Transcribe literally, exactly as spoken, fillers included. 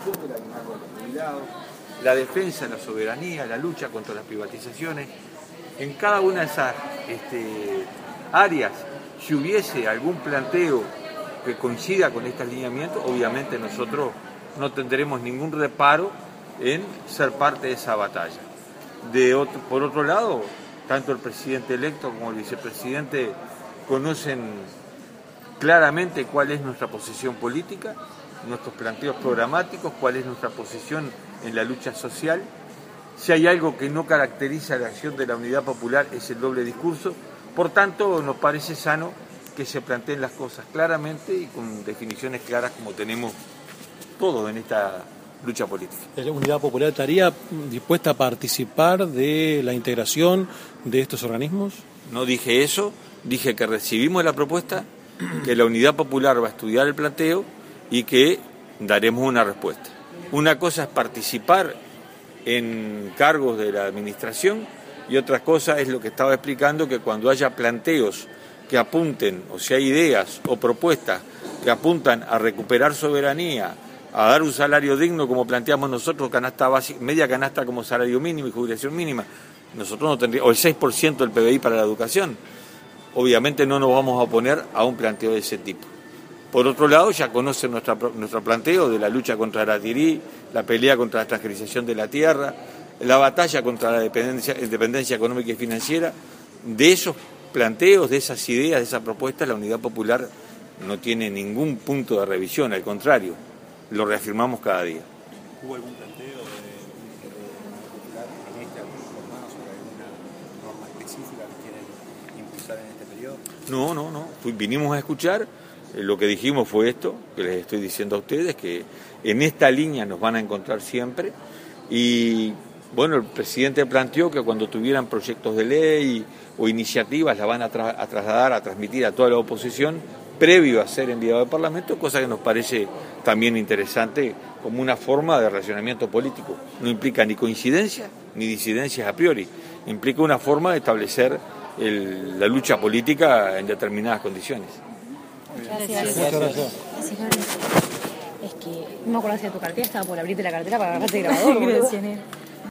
como el aguinaldo de los jubilados, la defensa de la soberanía, la lucha contra las privatizaciones. En cada una de esas este, áreas, si hubiese algún planteo que coincida con este alineamiento, obviamente nosotros no tendremos ningún reparo en ser parte de esa batalla. De otro, por otro lado, tanto el presidente electo como el vicepresidente conocen claramente cuál es nuestra posición política, nuestros planteos programáticos, cuál es nuestra posición en la lucha social. Si hay algo que no caracteriza la acción de la Unidad Popular es el doble discurso. Por tanto, nos parece sano que se planteen las cosas claramente y con definiciones claras como tenemos todos en esta lucha política. ¿La Unidad Popular estaría dispuesta a participar de la integración de estos organismos? No dije eso, dije que recibimos la propuesta, que la Unidad Popular va a estudiar el planteo y que daremos una respuesta. Una cosa es participar en cargos de la administración y otra cosa es lo que estaba explicando, que cuando haya planteos que apunten, o si hay ideas o propuestas que apuntan a recuperar soberanía, a dar un salario digno como planteamos nosotros, canasta básica, media canasta como salario mínimo y jubilación mínima, nosotros no tendríamos, o el seis por ciento del P B I para la educación, obviamente no nos vamos a oponer a un planteo de ese tipo. Por otro lado, ya conocen nuestra, nuestro planteo de la lucha contra la Tirí, la pelea contra la transgerización de la tierra, la batalla contra la dependencia, dependencia económica y financiera. De esos planteos, de esas ideas, de esas propuestas, la Unidad Popular no tiene ningún punto de revisión, al contrario, lo reafirmamos cada día. ¿Hubo algún planteo de Unidad Popular en esta jornada sobre alguna norma específica que quieren impulsar en este periodo? No, no, no. Vinimos a escuchar, eh, lo que dijimos fue esto, que les estoy diciendo a ustedes, que en esta línea nos van a encontrar siempre. Y bueno, el presidente planteó que cuando tuvieran proyectos de ley o iniciativas la van a, tra- a trasladar, a transmitir a toda la oposición, previo a ser enviado al Parlamento, cosa que nos parece también interesante como una forma de relacionamiento político. No implica ni coincidencia ni disidencias a priori, implica una forma de establecer el, la lucha política en determinadas condiciones. Gracias. Muchas gracias. Es que no me acuerdo si era tu cartera, estaba por abrirte la cartera para agarrarte el grabador.